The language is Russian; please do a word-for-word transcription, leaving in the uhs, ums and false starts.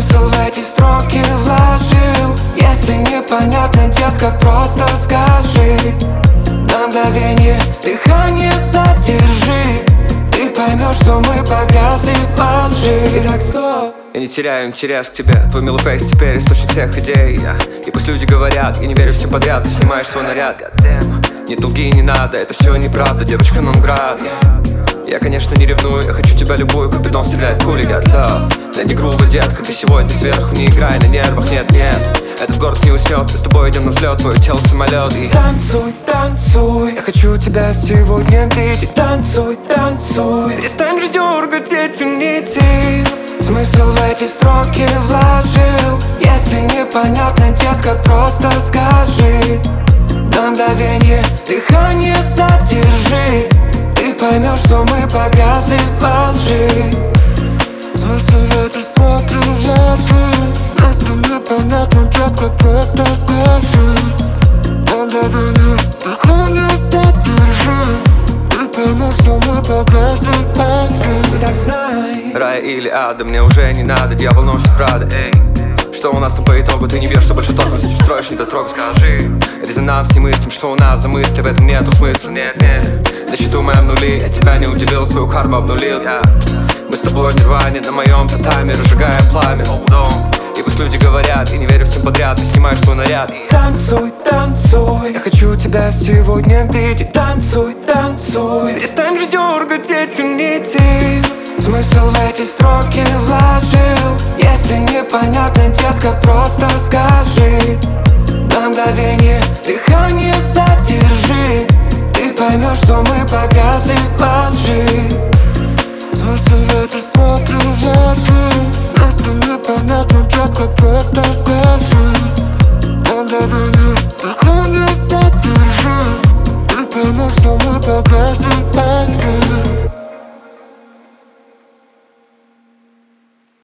Смысл в эти строки вложил. Если непонятно, детка, просто скажи. На мгновение дыхание задержи. Ты поймешь, что мы погрязли во лжи. Итак, стоп. Я не теряю интерес к тебе. Твой милый фейс теперь источник всех идей, yeah. И пусть люди говорят, я не верю всем подряд. Ты снимаешь свой наряд, goddamn. Не долги, не надо, это все неправда. Девочка Нонград, yeah. Я, конечно, не ревную, я хочу тебя любую. Купидон стреляет пули, got love. Найди грубо, детка, ты сегодня сверху. Не играй на нервах, нет, нет. Этот город не уснет, мы с тобой идем на взлет. Твое тело самолет и... Танцуй, танцуй, я хочу тебя сегодня видеть. Танцуй, танцуй, перестань же дергать эти нити. Смысл в эти строки вложил. Если непонятно, детка, просто скажи. На мгновение дыхание задержи. Ты поймешь, что мы погрязли во лжи. Смысл в эти строки вложил. Если непонятно, детка, просто скажи. На мгновение дыхание задержи. Ты поймешь, что мы погрязли во лжи. Так знай. Рай или ада, мне уже не надо. Дьявол носит Прада, эй. Что у нас там по итогу? Ты не веришь, что больше толку, зачем строишь недотрогу? Скажи. Резонанс не мыслим, что у нас за мысли. В этом нету смысла, нет, нет. На счету моем нули, я тебя не удивил, свою карму обнулил, yeah. Мы с тобой в нирване, на моем татаме разжигаем пламя. И пусть люди говорят, я не верю всем подряд. Ты снимаешь свой наряд и... Танцуй, танцуй, я хочу тебя сегодня видеть. Танцуй, танцуй, перестань же дергать эти нити. Смысл в эти строки вложил. Если непонятно, детка, просто скажи. На мгновение дыхание задержи. Ты поймешь, что мы погрязли во лжи. Смысл в эти строки вложил. Если непонятно, детка, просто скажи. На мгновение